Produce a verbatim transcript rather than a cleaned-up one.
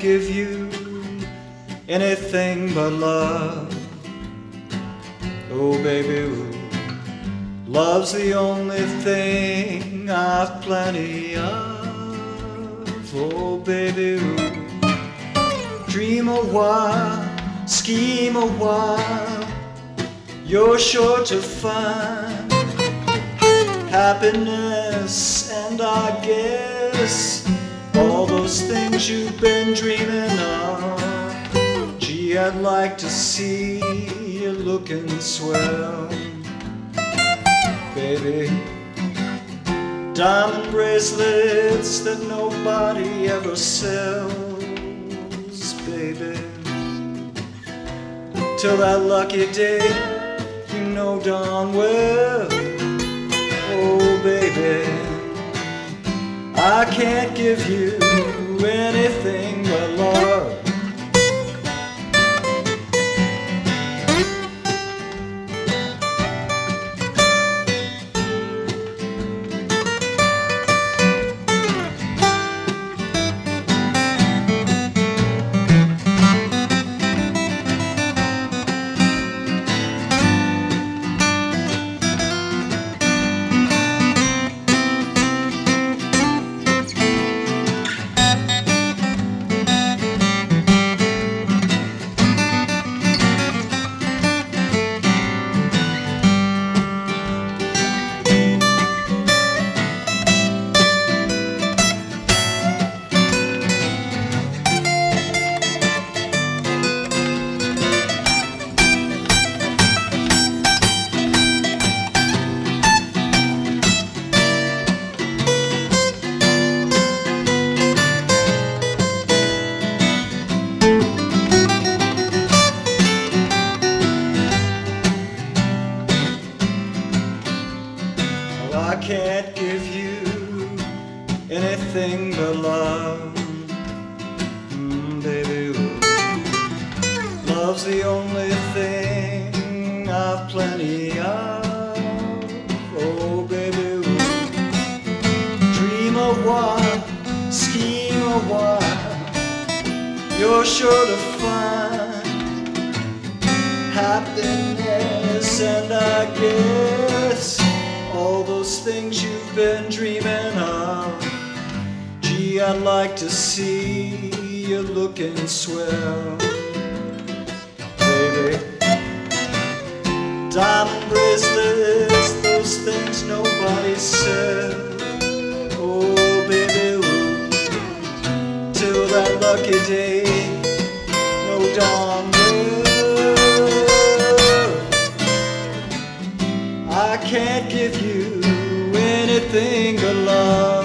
give you anything but love. Oh baby, ooh, love's the only thing I've plenty of. Oh baby, ooh, dream a while, scheme a while, you're sure to find happiness, and I guess all those things you've been dreaming of. Gee, I'd like to see you looking swell, baby. Diamond bracelets that nobody ever sells, baby. Till that lucky day, you know darn well, oh baby, I can't give you anything but love. I can't give you anything but love, mm, baby, ooh. Love's the only thing I've plenty of. Oh baby, ooh. Dream a while, scheme a while, you're sure to find happiness, and I guess all those things you've been dreaming of. Gee, I'd like to see you looking swell, baby. Diamond bracelets, those things nobody sells. Oh baby, ooh, till that lucky day, no darn well, I can't give you anything but love.